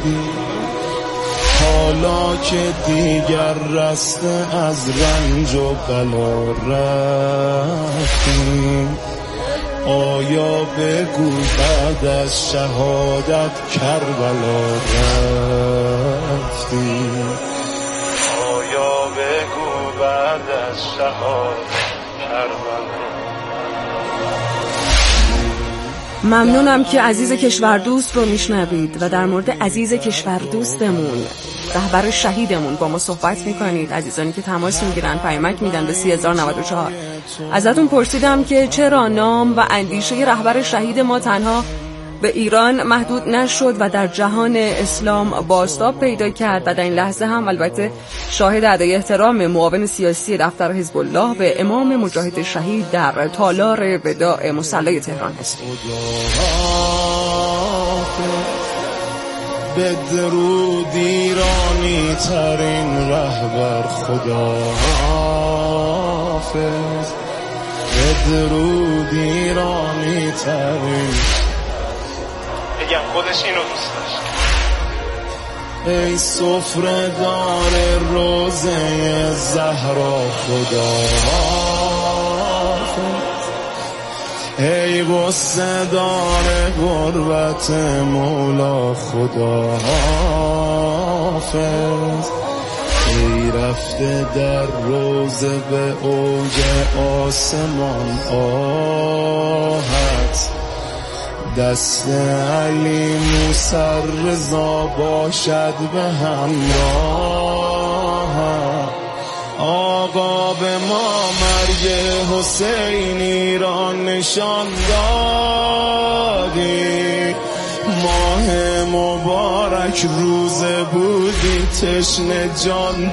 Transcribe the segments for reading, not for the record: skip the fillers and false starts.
حالا که دیگر رسته از رنج و بلا رفتیم، آیا بگو بعد از شهادت کربلا رفتیم، آیا بگو بعد از شهادت کربلا. ممنونم که عزیز کشوردوست رو میشنوید و در مورد عزیز کشوردوستمون، رهبر شهیدمون با ما صحبت میکنید. عزیزانی که تماس میگیرن پیامک میدن به 30,094. ازتون پرسیدم که چرا نام و اندیشه رهبر شهید ما تنها به ایران محدود نشد و در جهان اسلام بازتاب پیدا کرد و در این لحظه هم البته شاهد ادای احترام معاون سیاسی دفتر حزب الله به امام مجاهد شهید در تالار وداع مصلی تهران هست. بدرود ایرانی ترین رهبر، خدا حافظ. بدرود ایرانی ترین، بگم خودش اینو دوست داشت. ای سفره دار روزه زهرا، خدا حافظ. ای غصه دار غربت مولا، خدا حافظ. ای رفته در روزه به اوج آسمان آهت، دست علی موسی رضا باشد به همراه. آقا به ما مرگ حسینی را نشان دادی، ماه مبارک روزه بودی تشنه جان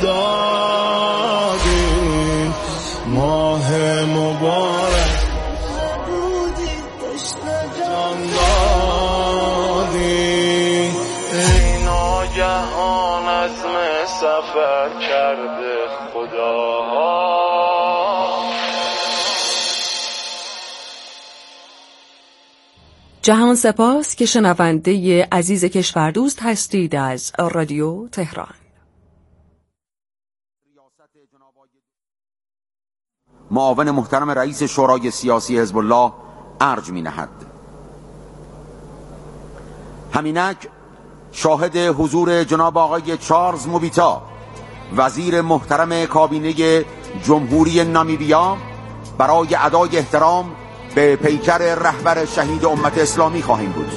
دادی، ماه مبارک بودی تشنه جان دادی. ای ناگهان عزم سفر کرده خدا. جهان سپاس که شنونده عزیز کشوردوست هستید از رادیو تهران. معاون محترم رئیس شورای سیاسی حزب الله ارج می‌نهد. همینک شاهد حضور جناب آقای چارلز موبیتا، وزیر محترم کابینه جمهوری نامیبیا، برای ادای احترام به پیکر رهبر شهید امت اسلامی خواهیم بود.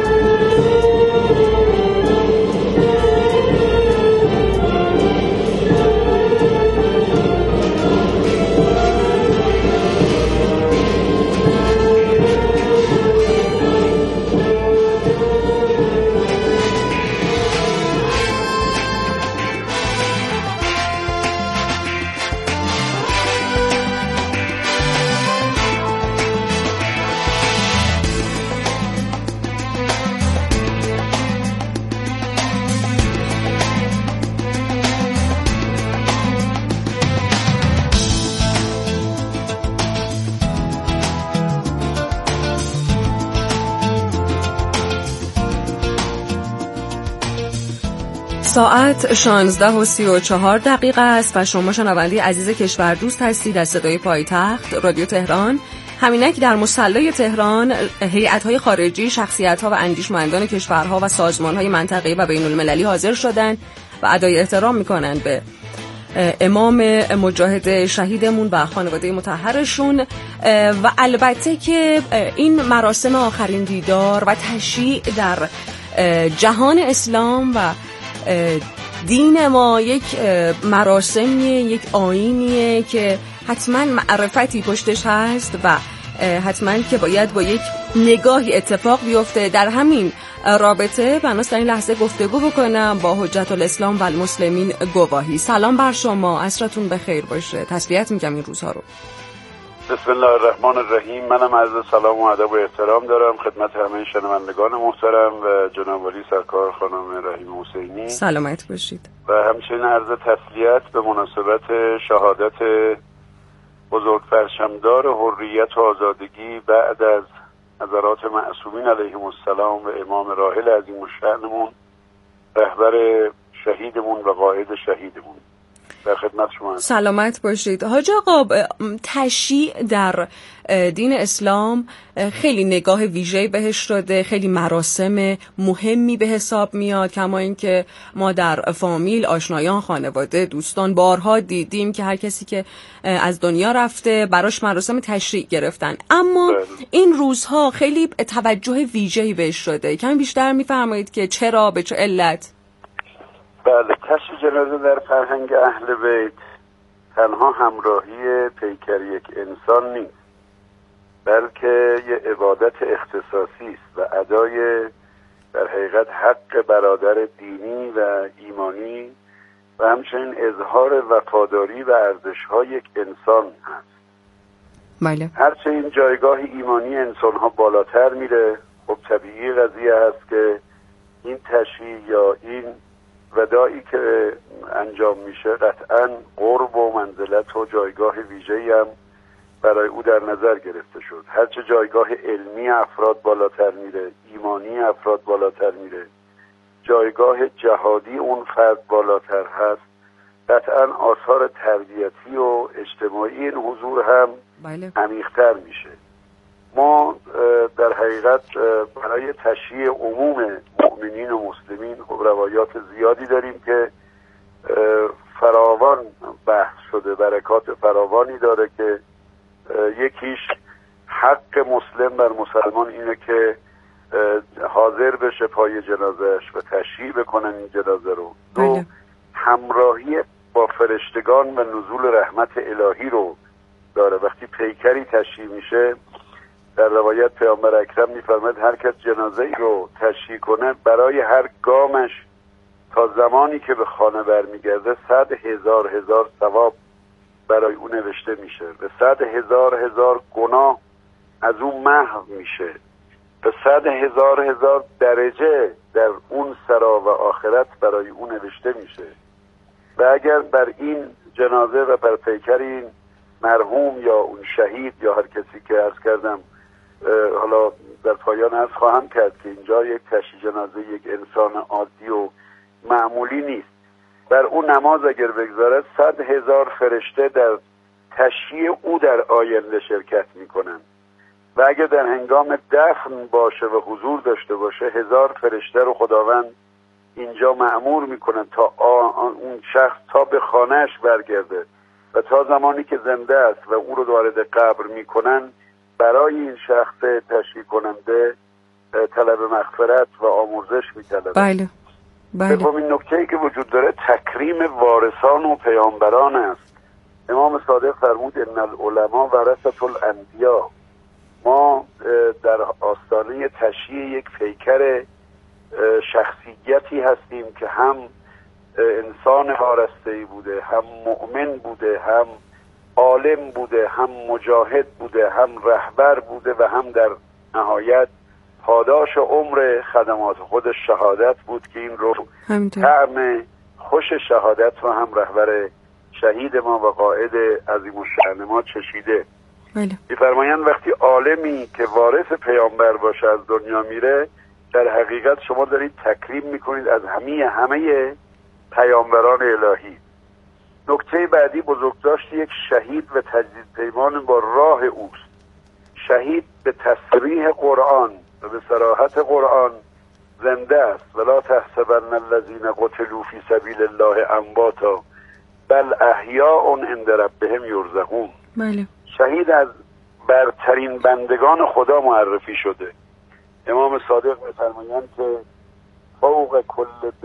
ساعت 16:34 است و شما شنونده عزیز کشوردوست هستید از صدای پایتخت رادیو تهران. همینک در مصلی تهران هیئت‌های خارجی، شخصیت‌ها و اندیشمندان کشورها و سازمان‌های منطقه‌ای و بین‌المللی حاضر شدند و ادای احترام می‌کنند به امام مجاهد شهیدمون و خانواده مطهرشون. و البته که این مراسم آخرین دیدار و تشییع در جهان اسلام و دین ما یک مراسمیه، یک آیینیه که حتما معرفتی پشتش هست و حتما که باید با یک نگاهی اتفاق بیفته. در همین رابطه بناست در این لحظه گفتگو بکنم با حجت الاسلام و المسلمین گواهی. سلام بر شما، عصرتون بخیر باشه. تسلیت میگم این روزها رو. بسم الله الرحمن الرحیم. منم عرض سلام و ادب و احترام دارم خدمت همه شنوندگان محترم و جناب عالی سرکار خانم رحیم حسینی. سلامت باشید. و همچنین عرض تسلیت به مناسبت شهادت بزرگ پرچمدار حریت و آزادگی بعد از حضرات معصومین علیهم السلام و امام راحل عظیم الشأنمون رهبر شهیدمون و قائد شهیدمون. در خدمت شما هستم. سلامت باشید. حاج آقا، تشییع در دین اسلام خیلی نگاه ویژه‌ای بهش شده، خیلی مراسم مهمی به حساب میاد، کما اینکه ما در فامیل، آشنایان، خانواده، دوستان بارها دیدیم که هر کسی که از دنیا رفته براش مراسم تشییع گرفتن. اما این روزها خیلی توجه ویژه‌ای بهش شده. کمی بیشتر میفرمایید که چرا، به چه علت؟ بله، تشییع جنازه در فرهنگ اهل بیت تنها همراهی پیکر یک انسان نیست، بلکه یه عبادت اختصاصی است و ادای در حقیقت حق برادر دینی و ایمانی و همچنین اظهار وفاداری و ارزش‌های یک انسان هست. بله. هرچه این جایگاه ایمانی انسان‌ها بالاتر میره، خب طبیعی قضیه هست که این تشییع یا این وداعی که انجام میشه قطعاً قرب و منزلت و جایگاه ویژه‌ای هم برای او در نظر گرفته شد. هرچه جایگاه علمی افراد بالاتر میره، ایمانی افراد بالاتر میره، جایگاه جهادی اون فرد بالاتر هست، قطعاً آثار تربیتی و اجتماعی این حضور هم عمیق‌تر میشه. ما در حقیقت برای تشییع عموم مؤمنین و مسلمین خب روایات زیادی داریم که فراوان بحث شده، برکات فراوانی داره که یکیش حق مسلم بر مسلمان اینه که حاضر بشه پای جنازهش و تشییع بکنن این جنازه رو. دو، همراهی با فرشتگان و نزول رحمت الهی رو داره. وقتی پیکری تشییع میشه، در روایت پیامبر اکرم میفرماید هر کس جنازه ای رو تشییع کنه برای هر گامش تا زمانی که به خانه برمیگرده 100,000 ثواب برای اون نوشته میشه و 100,000 گناه از اون محو میشه و 100,000 درجه در اون سرا و آخرت برای اون نوشته میشه. و اگر بر این جنازه و بر پیکر این مرحوم یا اون شهید یا هر کسی که عرض کردم، حالا در پایان عرض خواهم کرد که اینجا یک تشییع جنازه یک انسان عادی و معمولی نیست، بر اون نماز اگر بگذارد 100,000 فرشته در تشییع او در آینده شرکت میکنن و اگر در هنگام دفن باشه و حضور داشته باشه 1000 فرشته رو خداوند اینجا مأمور میکنن تا اون شخص تا به خانهش برگرده و تا زمانی که زنده است و او رو وارد قبر میکنن برای این شخص تشییع کننده طلب مغفرت و آمرزش میطلبه. بله. این نکته‌ای که وجود داره تکریم وارثان و پیامبران است. امام صادق فرمود ان العلماء ورثة الانبیاء. ما در آستانه تشییع یک پیکر شخصیتی هستیم که هم انسان وارسته‌ای بوده، هم مؤمن بوده، هم عالم بوده، هم مجاهد بوده، هم رهبر بوده و هم در نهایت پاداش عمر خدمات خودش شهادت بود که این رو طعم خوش شهادت رو هم رهبر شهید ما و قائد عظیم الشأن ما چشیده. می‌فرمایند وقتی عالمی که وارث پیامبر باشه از دنیا میره، در حقیقت شما دارید تکریم میکنید از همه پیامبران الهی. نکته بعدی بزرگداشت یک شهید و تجدید پیمان با راه اوست. شهید به تصریح قرآن و به صراحت قرآن زنده است. ولا تحسبن الذين قتلوا في سبيل الله امواتا بل احیاء عند ربهم یرزقون. بله. شهید از برترین بندگان خدا معرفی شده. امام صادق می‌فرمایند که فوق کل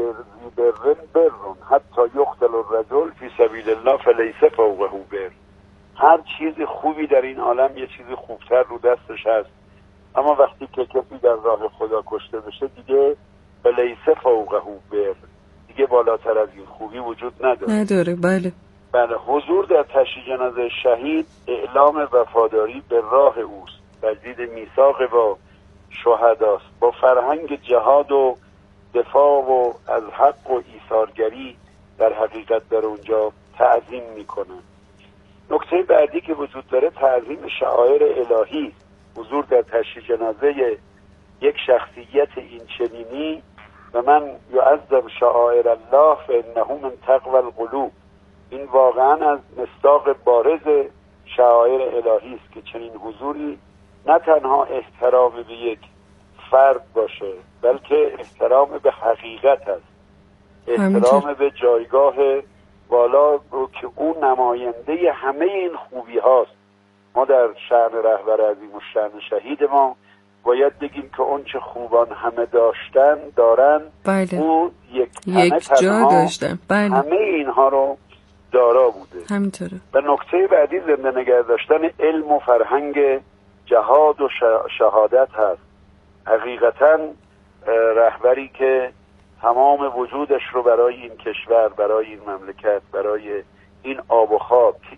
بر حتی یقتل الرجل فی سبیل الله فلیس فوقه بر. هر چیز خوبی در این عالم یه چیز خوبتر رو دستش هست، اما وقتی که کسی در راه خدا کشته بشه دیگه فلیس فوقه بر، دیگه بالاتر از این خوبی وجود نداره. بله. حضور در تشییع جنازه شهید اعلام وفاداری به راه اوست، تجدید میثاق با شهداست، با فرهنگ جهاد و دفاع و از حق و ایثارگری در حقیقت در اونجا تعظیم میکنن. نکته بعدی که وجود داره تعظیم شعائر الهی. حضور در تشییع جنازه یک شخصیت این چنینی و من یعظم شعائر الله فانه من تقوی القلوب. این واقعا از مصداق بارز شعائر الهی است که چنین حضوری نه تنها احترام به یک فرد باشه، بلکه احترام به حقیقت است، احترام به جایگاه والا رو که اون نماینده همه این خوبی هاست. ما در شأن رهبر عظیم و شأن شهید ما باید بگیم که اون چه خوبان همه دارن بله. او یک جا داشته. بله. همه اینها رو دارا بوده. همینطوره. و نکته بعدی زنده نگه داشتن علم و فرهنگ جهاد و شهادت هست. حقیقتا رهبری که تمام وجودش رو برای این کشور، برای این مملکت، برای این آب و خاک که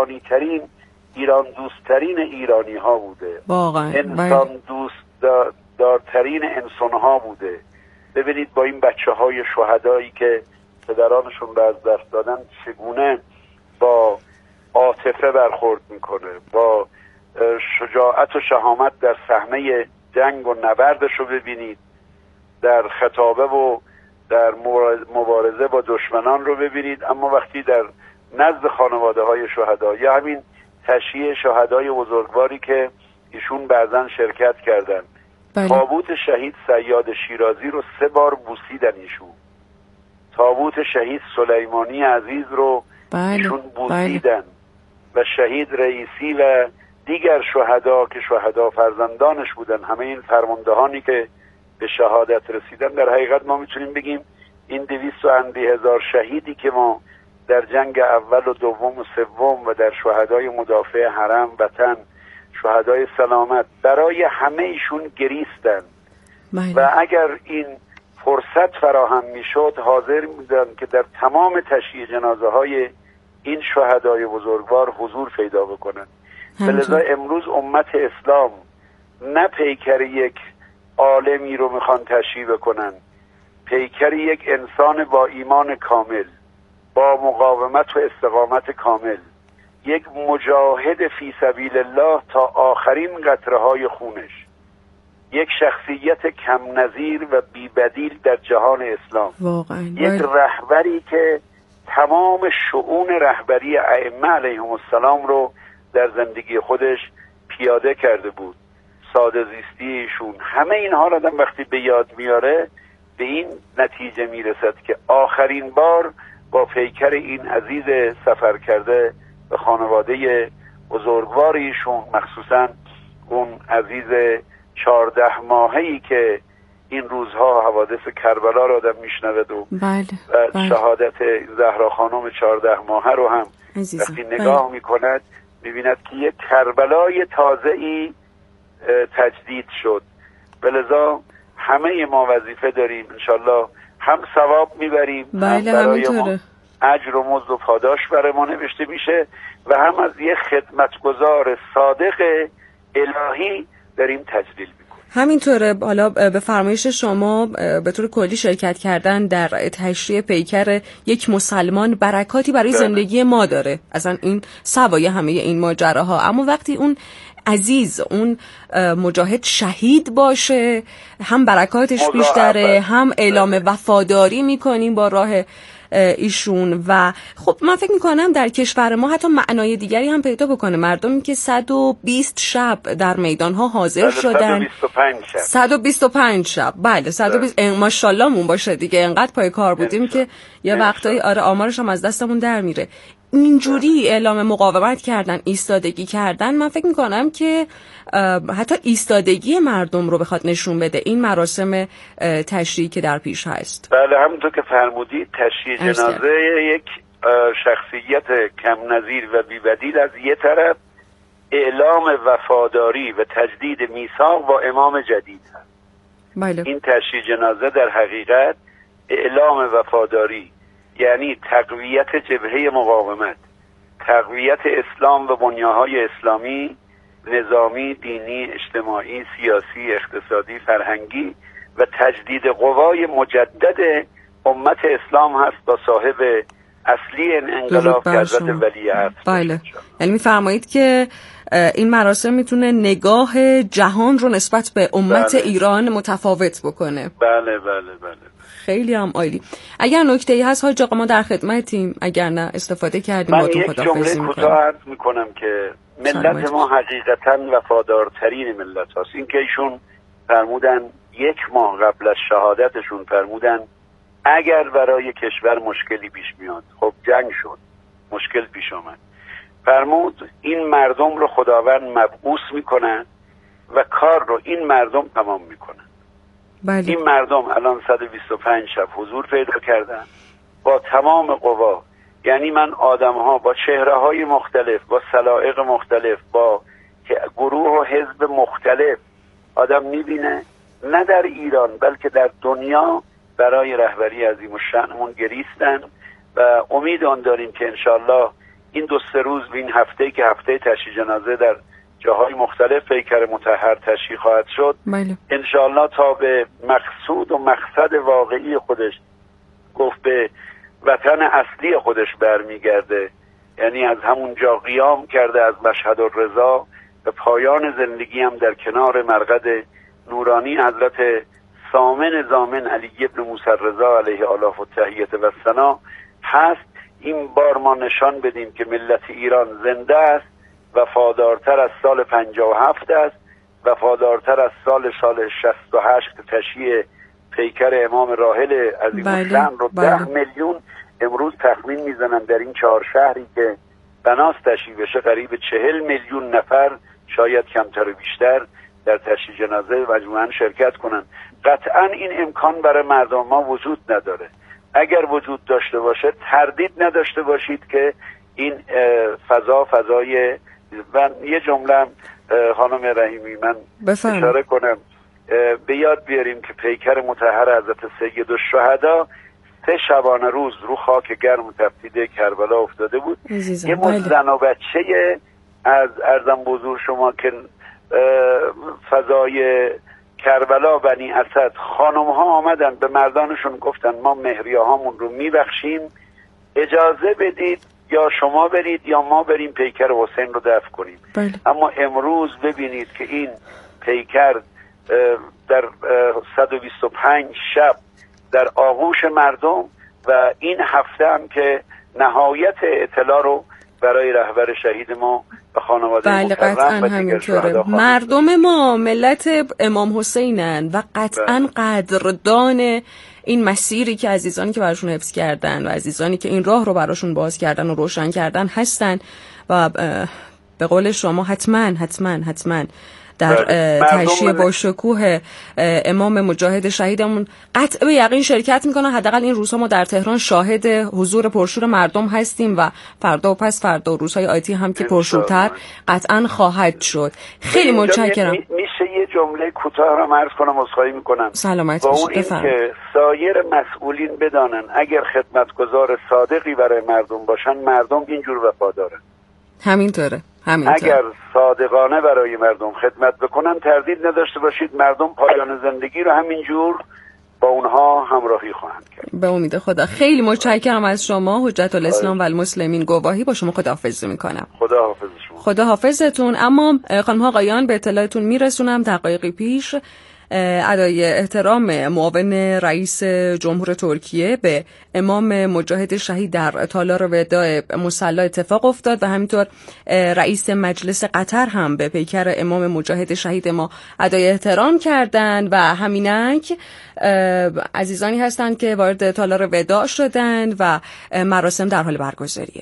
ایران دوستترین ایرانی ها بوده، واقعا انسان دوست دارترین انسان ها بوده. ببینید با این بچه های شهدایی که پدرانشون رو از دست دادن چگونه با عاطفه برخورد میکنه، با شجاعت و شهامت در صحنه جنگ و نبردش رو ببینید، در خطابه و در مبارزه با دشمنان رو ببینید. اما وقتی در نزد خانواده های شهدا یا همین تشییع شهدای بزرگواری که ایشون بعضن شرکت کردن، تابوت شهید صیاد شیرازی رو 3 بار بوسیدن ایشون، تابوت شهید سلیمانی عزیز رو ایشون بوسیدن و شهید رئیسی و دیگر شهدا که شهدا فرزندانش بودن، همه این فرماندهانی که به شهادت رسیدن. در حقیقت ما میتونیم بگیم این 200,000 شهیدی که ما در جنگ اول و دوم و سوم و در شهدای مدافع حرم وطن، شهدای سلامت، برای همه ایشون گریستن و اگر این فرصت فراهم میشد حاضر بودن که در تمام تشییع جنازه های این شهدای بزرگوار حضور پیدا بکنن. لذا امروز امت اسلام نه پیکر یک عالمی رو میخوان تشییع بکنن، پیکر یک انسان با ایمان کامل، با مقاومت و استقامت کامل، یک مجاهد فی سبیل الله تا آخرین قطره های خونش، یک شخصیت کم نظیر و بی بدیل در جهان اسلام، یک رهبری که تمام شؤون رهبری ائمه علیهم السلام رو در زندگی خودش پیاده کرده بود. ساده زیستیشون، همه اینها رو آدم وقتی به یاد میاره به این نتیجه میرسد که آخرین بار با پیکر این عزیز سفر کرده به خانواده بزرگوار ایشون، مخصوصا اون عزیز 14 ماهه‌ای که این روزها حوادث کربلا رو آدم میشنود و شهادت زهرا خانم 14 ماهه رو هم وقتی نگاه میکند میبیند که یک کربلای تازه‌ای تجدید شد. بلذا همه ما وظیفه داریم انشالله هم ثواب میبریم، هم برای ما اجر و مزد و پاداش برای ما نوشته میشه و هم از یک خدمتگزار صادق الهی داریم تجلیل میکنیم. همینطوره. حالا به فرمایش شما به طور کلی شرکت کردن در تشریع پیکر یک مسلمان برکاتی برای زندگی ما داره، اصلا این سوای همه این ماجراها. اما وقتی اون عزیز، اون مجاهد شهید باشه، هم برکاتش بیشتره، هم اعلام وفاداری میکنیم با راه ایشون. و خب من فکر میکنم در کشور ما حتی معنای دیگری هم پیدا بکنه. مردمی که 120 شب در میدان ها حاضر شدن، 125 شب، بله 120 ماشاءالله مون باشه دیگه، انقدر پای کار بودیم که یه وقتایی آمارش هم از دستمون در میره. اینجوری اعلام مقاومت کردن، ایستادگی کردن، من فکر میکنم که حتی ایستادگی مردم رو بخواد نشون بده این مراسم تشریعی که در پیش هست. بله همونطور که فرمودید تشییع جنازه یک شخصیت کم نظیر و بی‌بدیل از یه طرف، اعلام وفاداری و تجدید میثاق با امام جدید هست. بله. این تشییع جنازه در حقیقت اعلام وفاداری، یعنی تقویت جبهه مقاومت، تقویت اسلام و بنیان‌های اسلامی، نظامی، دینی، اجتماعی، سیاسی، اقتصادی، فرهنگی و تجدید قوای مجدد امت اسلام هست با صاحب اصلی این انقلاب که حضرت ولیعهد. بله، یعنی میفرمایید که این مراسم میتونه نگاه جهان رو نسبت به امت ایران متفاوت بکنه. بله بله بله. خیلی هم عالی. اگر نکته‌ای هست حاج آقا ما در خدمتیم، اگر نه استفاده کردیم با تو خداحافظی میکنم. من یک جمله کوتاه عرض میکنم که ملت ما حقیقتاً وفادارترین ملت هاست. این که ایشون فرمودن 1 ماه قبل از شهادتشون فرمودن اگر برای کشور مشکلی پیش میاد، خب جنگ شد، مشکل پیش آمد، فرمود این مردم رو خداوند مبعوث میکنن و کار رو این مردم تمام میکنن. بله. این مردم الان 125 شب حضور پیدا کردن با تمام قوا، یعنی من آدم ها با چهره های مختلف، با سلایق مختلف، با گروه و حزب مختلف آدم میبینه، نه در ایران بلکه در دنیا برای رهبری عظیم الشأنمون گریستن و امید آن داریم که انشالله این 2-3 روز و این هفته که هفته تشییع جنازه در جاهای مختلف پیکر مطهر تشییع خواهد شد، انشالله تا به مقصود و مقصد واقعی خودش، گفت به وطن اصلی خودش برمیگرده، یعنی از همون جا قیام کرده از مشهد الرضا به پایان زندگی هم در کنار مرقد نورانی حضرت ثامن زامن علی ابن موسی الرضا علیه آلاف التحیة و الثنا هست. این بار ما نشان بدیم که ملت ایران زنده است، وفادارتر از سال 57 است، وفادارتر از سال 68 تشییع پیکر امام راحل عظیم الشأن رو 10 میلیون امروز تخمین میزنن در این 4 شهری که بناست تشییع بشه قریب 40 میلیون نفر، شاید کمتر و بیشتر، در تشییع جنازه مجموعاً شرکت کنن. قطعاً این امکان برای مردم ما وجود نداره. اگر وجود داشته باشه تردید نداشته باشید که این فضای و یه جمله خانم رحیمی من اشاره کنم، به یاد بیاریم که پیکر مطهر حضرت سید الشهدا 3 شبانه روز رو خاک گرم تفدید کربلا افتاده بود. یه زن و بچه از ارزم بزرگ شما که فضای کربلا بنی اسد، خانم ها آمدن به مردانشون گفتن ما مهریه‌هامون رو میبخشیم، اجازه بدید یا شما برید یا ما بریم پیکر حسین رو دفن کنیم. اما امروز ببینید که این پیکر در 125 شب در آغوش مردم و این هفته هم که نهایت اطلاع رو برای رهبر شهید ما و خانواده محترم و دیگر شهدا مردم ما ملت امام حسینن و قطعا قدردان این مسیری که عزیزانی که براشون حفظ کردن و عزیزانی که این راه رو براشون باز کردن و روشن کردن هستن و به قول شما حتما در تشییع با شکوه امام مجاهد شهیدمون قطع به یقین شرکت میکنن. حداقل این روزها ما در تهران شاهد حضور پرشور مردم هستیم و فردا و پس فردا و روزهای آتی هم که پرشورتر قطعا خواهد شد. خیلی متشکرم. میشه یه جمله کوتاه رو عرض کنم، عذرخواهی میکنم. سلامت باشید. که سایر مسئولین بدانن اگر خدمتگزار صادقی برای مردم باشن، مردم اینجور وفادارن. همینطوره. اگر صادقانه برای مردم خدمت بکنن، تردید نداشته باشید مردم پایان زندگی رو همینجور با اونها همراهی خواهند کرد. به امید خدا. خیلی متشکرم از شما حجت الاسلام و المسلمین. گواهی با شما خداحافظی میکنم. خدا حافظ شما. خدا حافظتون. اما خانم ها آقایان به اطلاعتون میرسونم دقایقی پیش ادای احترام معاون رئیس جمهور ترکیه به امام مجاهد شهید در تالار وداع مصلی اتفاق افتاد و همینطور رئیس مجلس قطر هم به پیکر امام مجاهد شهید ما ادای احترام کردند و همینک عزیزانی هستند که وارد تالار وداع شدند و مراسم در حال برگزاریه.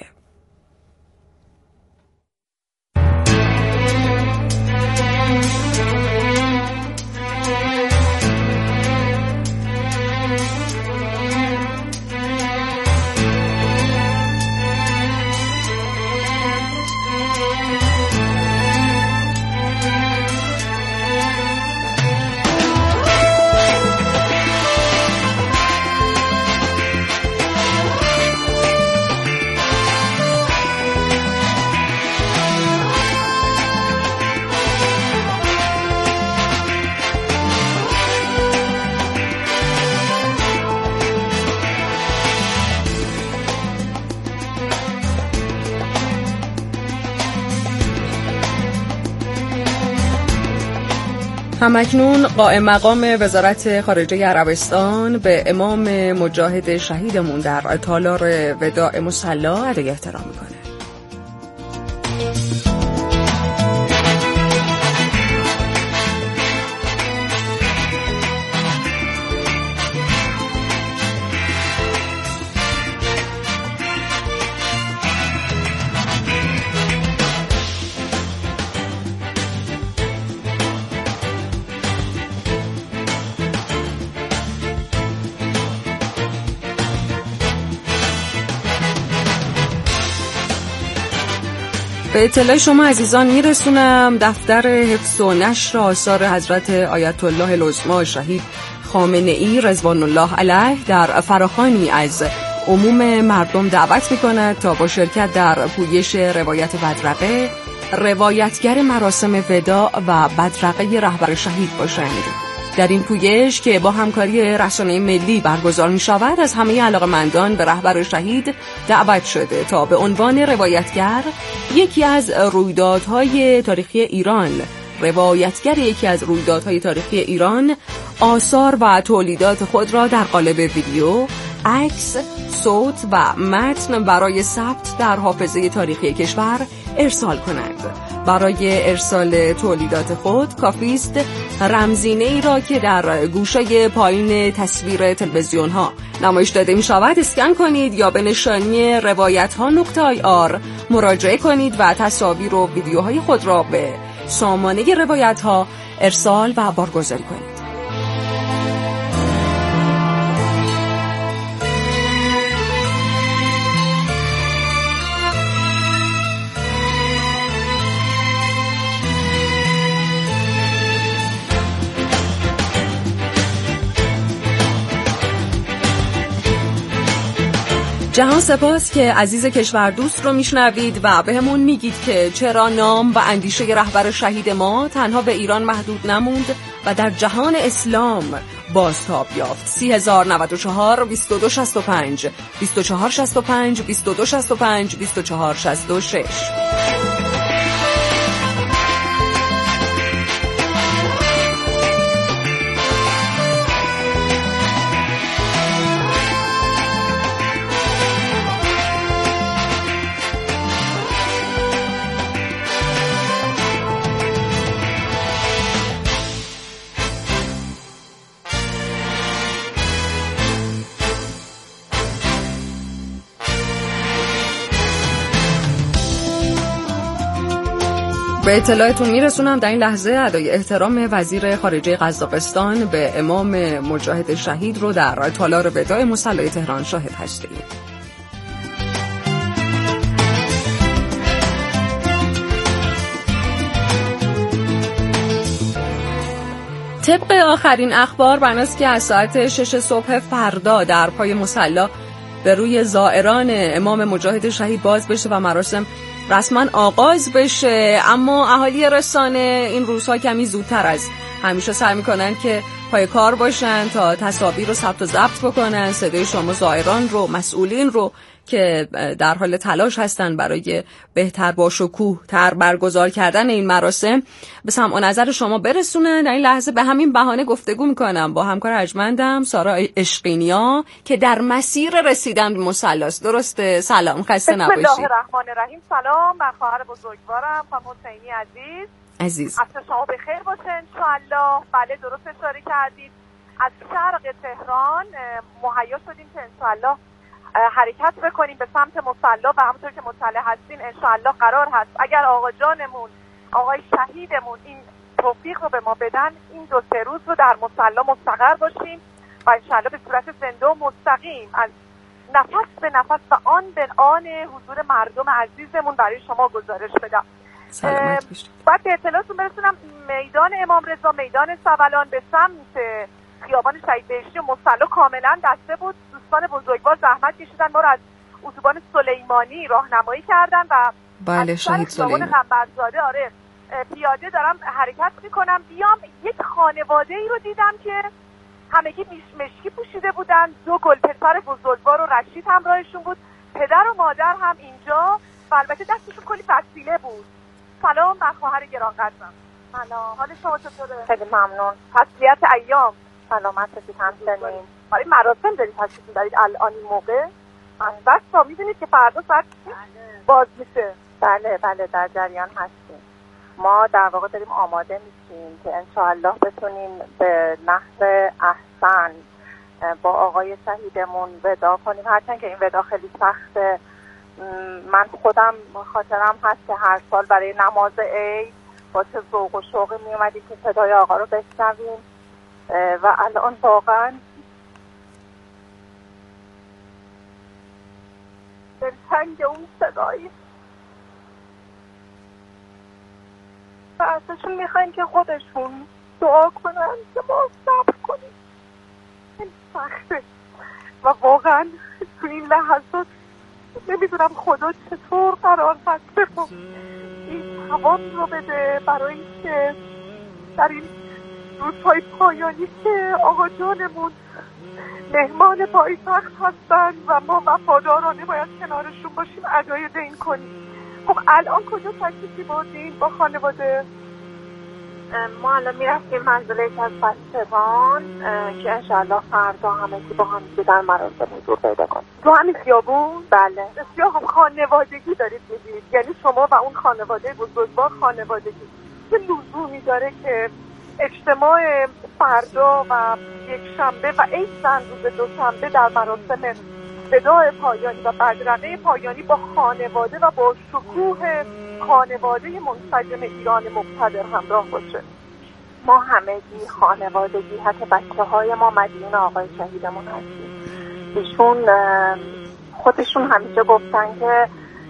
همکنون قائم مقام وزارت خارجه عربستان به امام مجاهد شهیدمون در تالار وداع مصلی ادای احترام میکنه. به اطلاع شما عزیزان میرسونم دفتر حفظ و نشر آثار حضرت آیت الله العظمی شهید خامنه ای رضوان الله علیه در فراخوانی از عموم مردم دعوت میکند تا با شرکت در پویش روایت بدرقه، روایتگر مراسم وداع و بدرقه رهبر شهید باشند. در این پویش که با همکاری رسانه ملی برگزار می شود از همه علاقه‌مندان به رهبر شهید دعوت شده تا به عنوان روایتگر یکی از رویدادهای تاریخی ایران آثار و تولیدات خود را در قالب ویدیو، عکس، صوت و متن برای ثبت در حافظه تاریخی کشور ارسال کنند. برای ارسال تولیدات خود کافی است رمزینه ای را که در گوشه پایین تصویر تلویزیون ها نمایش داده می شود اسکن کنید یا به نشانی روایتها.ir مراجعه کنید و تصاویر و ویدیوهای خود را به سامانه روایت ها ارسال و بارگذاری کنید. جهان سپاس که عزیز کشور دوست رو میشنوید و به همون میگید که چرا نام و اندیشه رهبر شهید ما تنها به ایران محدود نموند و در جهان اسلام بازتاب یافت. 3094 2265 2465 2265 2466. به اطلاعتون میرسونم در این لحظه ادای احترام وزیر خارجه قزاقستان به امام مجاهد شهید رو در تالار وداع مصلی تهران شاهد هستیم. طبق آخرین اخبار بناست که از ساعت 6 صبح فردا در پای مصلی به روی زائران امام مجاهد شهید باز بشه و مراسم رسما آغاز بشه، اما اهالی رسانه این روزها کمی زودتر از همیشه سعی میکنن که پای کار باشن تا تصاویر رو ثبت و ضبط بکنن، صدای شما زائران رو، مسئولین رو که در حال تلاش هستن برای بهتر با شکوه‌تر برگزار کردن این مراسم به سمع و نظر شما برسونن. در این لحظه به همین بهانه گفتگو میکنم با همکار ارجمندم سارا عشقینیا که در مسیر رسیدن به مصلی است. درسته؟ سلام، خسته نباشید. بسم الله الرحمن الرحیم. سلام بر خواهر بزرگوارم خانم حسینی عزیز. عصر شما بخیر باشه انشالله. بله درست اشاره کردید. از شرق تهران مهیا شدیم که انشالله حرکت بکنیم به سمت مصلی و همونطور که مطلع هستین انشالله قرار هست اگر آقا جانمون آقای شهیدمون این توفیق رو به ما بدن این 2-3 روز رو در مصلی مستقر باشیم و انشالله به صورت زنده و مستقیم از نفس به نفس و آن به آن حضور مردم عزیزمون برای شما گزارش بدم. بعد به اطلاعتون برسونم میدان امام رضا، میدان سولان به سمت خیابان شهید بهشتی و مصلی کاملا دسته بود. دوستان بزرگوار زحمت کشیدن، ما رو از اتوبان سلیمانی راهنمایی کردن و بله شهید سلیمانی آره پیاده دارم حرکت میکنم بیام. یک خانواده ای رو دیدم که همگی مشکی پوشیده بودن، 2 گل پسر بزرگوار و رشید همراهشون بود، پدر و مادر هم اینجا و البته دستشون کلی وسیله بود. سلام بر خواهر گرانقدرم. سلام، حال شما چطوره؟ خیلی ممنون. تسلیت ایام. سلامت باشید همچنین. برای مراسم دارید تشریف دارید الان این موقع؟ بس تا میدونید که فردا ساعت باز میشه. بله در جریان هستیم. ما در واقع داریم آماده میشیم که انشاءالله بتونیم به نحو احسن با آقای شهیدمون ودا کنیم، هرچند که این ودا خیلی سخته. من خودم خاطرم هست که هر سال برای نماز عید با چه ذوق و شوقی می اومدیم که صدای آقا رو بشنویم و الان واقعا دلتنگ اون صدایی و ازشون میخوایم که خودشون دعا کنن که ما صبر کنیم. این سخته و واقعا تو این لحظات نمیدونم خدا چطور قرار هست این توان رو بده برای اینکه در این روزهای پایانی که آقا جانمون مهمان پایتخت هستن و ما وفادارانه باید کنارشون باشیم ادای دین کنیم. خب الان کجا تشریفی بردین با خانواده؟ ما الان میرفتیم منزل یکی از بچگان که انشاءالله فردا همه کی با هم دیگه در مراسم حضور پیدا کنیم. تو همین خیابون؟ بله. بسیار هم خانوادگی دارید می‌بینید، یعنی شما و اون خانواده بزرگوار خانوادگی. چه لزومی داره که اجتماع فردا و یک شنبه و ایضاً روز دوشنبه در مراسم وداع پایانی و بدرقه پایانی با خانواده و با شکوه خانواده منسجم ایران مقتدر همراه باشه؟ ما همگی خانوادگی، حتی بچه‌های ما مدیون آقای شهیدمون هستیم. ایشون خودشون همیشه گفتن که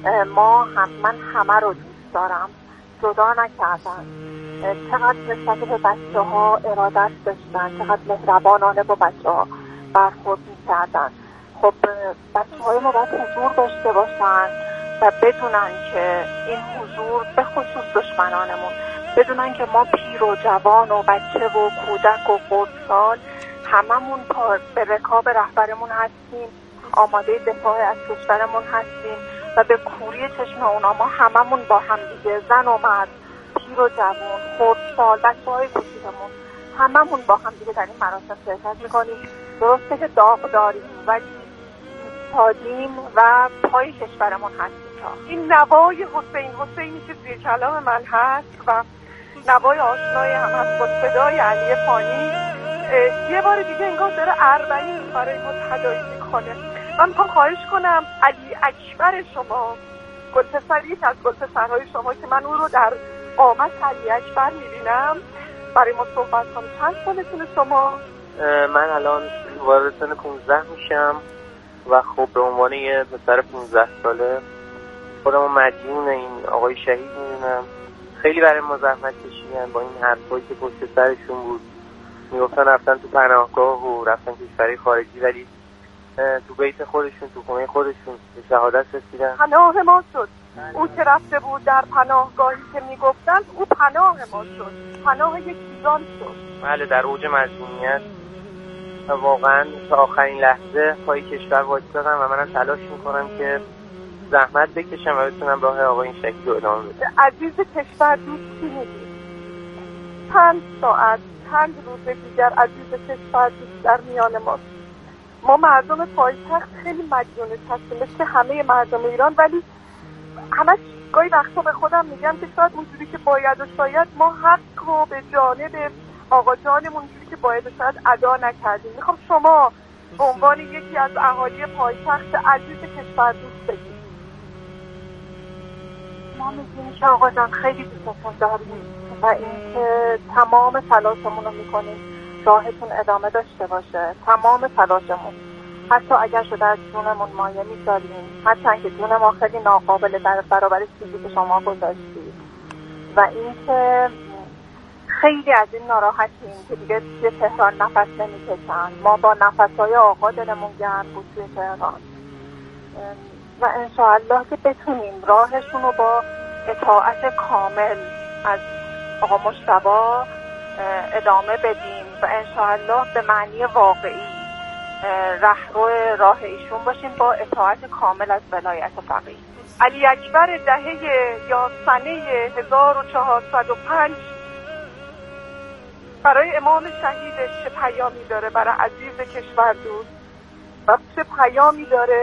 من همه رو دوست دارم، جدا نکردن. چقدر نسبت به بچه‌ها ارادت داشتن، چقدر مهربانانه با بچه‌ها برخورد می‌کردن. خب بچه‌های ما باید حضور داشته باشن و بدونن که این حضور به خصوص دشمنانمون بدونن که ما پیر و جوان و بچه و کودک و خردسال هممون به رکاب رهبرمون هستیم، آماده دفاع از کشورمون هستیم و به کوری چشم اونا ما هممون با هم دیگه، زن و مرد، پیر و جوان، خردسال، بچه‌های کوچیکمون، هممون با هم دیگه در این مراسم شرکت می‌کنیم. درسته که داغ داریم ولی ایستادیم و پای کشورمون هستیم. این نوای حسینی که توی کلام من هست و نوای آشنای هم هست با صدای علی فانی، یه بار دیگه انگار داره اربعین برای ما تداعی میکنه. من میخوام خواهش کنم علی اکبر شما، گلپسری از گلپسرهای شما که من اون رو در قامت علی اکبر میبینم، برای ما صحبت کنم. چند سالتونه شما؟ من الان وارد سن 15 میشم و خب به عنوان یه پسر 15 ساله خودمو مدیون این آقای شهید میدونم. خیلی برای ما زحمت کشیدن با این حرفایی که پشت سرشون بود، میگفتن رفتن تو پناهگاه و رفتن کشورهای خارجی ولی تو بیت خودشون، تو خونه خودشون به شهادت رسیدن. پناه ما شد. او که رفته بود در پناهگاهی که میگفتن او پناه ما شد، پناه یک ایران شد. بله، در اوج مظلومیت و واقعا تا آخرین لحظه پای کشور وایسادن و منم تلاش میکنم که زحمت بکشم و بتونم راه آقای این شهید رو ادامه بدم. عزیز کشور دوستی میگید، چند ساعت چند روز دیگر عزیز کشور دوست در میان ماست. ما مردم پایتخت خیلی مدیونش هستیم مثل همه مردم ایران، ولی همش گاهی وقتا به خودم میگم که شاید اونجوری که باید و شاید ما حق رو به جانب آقا جانمون اونجوری که باید و شاید ادا نکردیم. میخوام شما به عنوان یکی از اهالی پایتخت عزیز کشور دوست بگید. ما میگیم که آقا جان خیلی دوستتون داریم و اینکه تمام تلاشمون رو میکنیم راهتون ادامه داشته باشه، تمام تلاشمون، حتی اگر شده از جونمون مایه میذاریم، حتی که جون ما خیلی ناقابل در برابر چیزی که شما گذاشتید و اینکه خیلی از این ناراحتیم که دیگه توی تهران نفس نمیکشن. ما با نفسهای آقا دلمون گرم بود توی تهران و انشاءالله که بتونیم راهشون رو با اطاعت کامل از آقا مجتبی ادامه بدیم و انشاءالله به معنی واقعی رهرو راه ایشون باشیم با اطاعت کامل از ولایت فقیه. علی اکبر دهه یا سنه 1405 برای امام شهیدش چه پیامی داره، برای عزیز کشور دوست و چه پیامی داره